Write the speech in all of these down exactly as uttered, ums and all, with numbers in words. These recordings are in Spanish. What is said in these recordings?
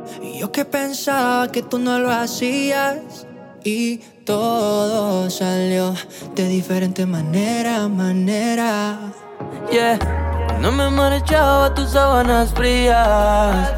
Y yo que pensaba que tú no lo hacías. Y todo salió de diferente manera, manera. Yeah, no me marchaba tus sábanas frías.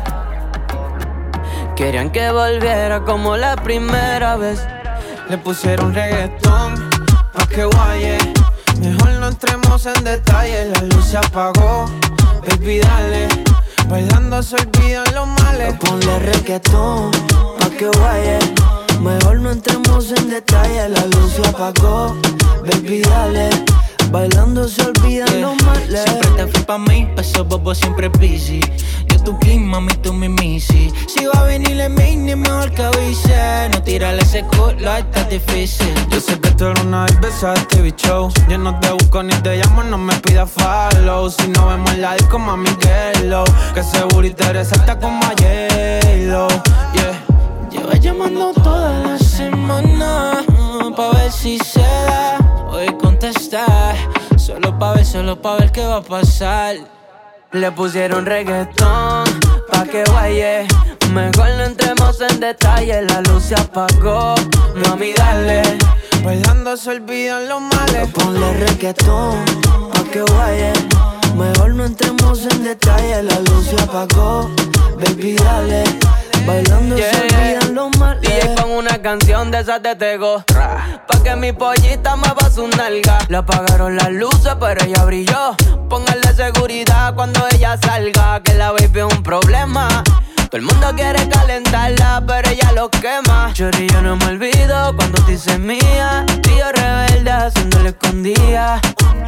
Querían que volviera como la primera vez. Le pusieron reggaetón pa' que guaye. Mejor no entremos en detalle. La luz se apagó, baby dale. Bailando se olvidan los males. Ponle reggaetón pa' que guaye. Mejor no entremos en detalle. La luz se apagó, baby dale. Bailando se olvidan yeah. los males. Siempre te fui pa' mí, pa' esos bobos siempre busy. Yo tu king, mami, tú mi missy. Si va a venir el mini, mejor que avise. No tirarle ese culo, está difícil. Yo sé que tú eres una cerveza de T V show. Yo no te busco ni te llamo, no me pidas follow. Si no vemos en la disco, mami, hello. Que seguro y te resalta como a J-Lo, yeah. Lleva llamando toda la semana uh, pa' ver si se da. Hoy contestar, solo pa' ver, solo pa' ver qué va a pasar. Le pusieron reggaetón pa' que guaye. Mejor no entremos en detalle. La luz se apagó, mami dale. Bailando se olvidan los males. Ponle reggaetón pa' que guaye. Mejor no entremos en detalle. La luz se apagó, baby dale. Bailando yeah, se olvidan los males. D J pon una canción de esas de Tego pa' que mi pollita mueva su nalga. Le apagaron las luces pero ella brilló. Póngale seguridad cuando ella salga. Que la baby es un problema. Todo el mundo quiere calentarla pero ella lo quema. Chori, yo no me olvido cuando te hice mía. Tío rebelde haciéndole escondida.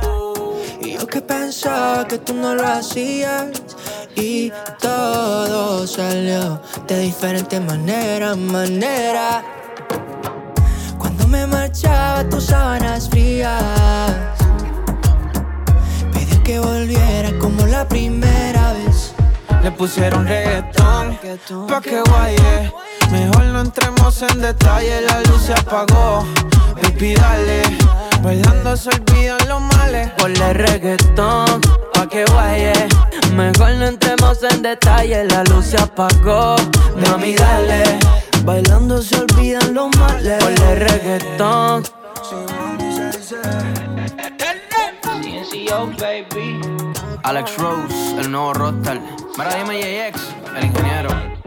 Y yo que pensaba que tú no lo hacías. Y todo salió de diferente manera, manera. Cuando me marchaba tus sábanas frías. Pedí que volviera como la primera vez. Le pusieron reggaetón pa' que guaye. Mejor no entremos en detalle. La luz se apagó, baby dale. Bailando se olvidan los males. Ponle reggaetón pa' que guaye. Mejor no entremos en detalle. La luz se apagó, mami dale. Bailando se olvidan los males. Ponle reggaetón. C N C O, baby. Alex Rose, el nuevo rockstar. Mira, dime J X, el ingeniero.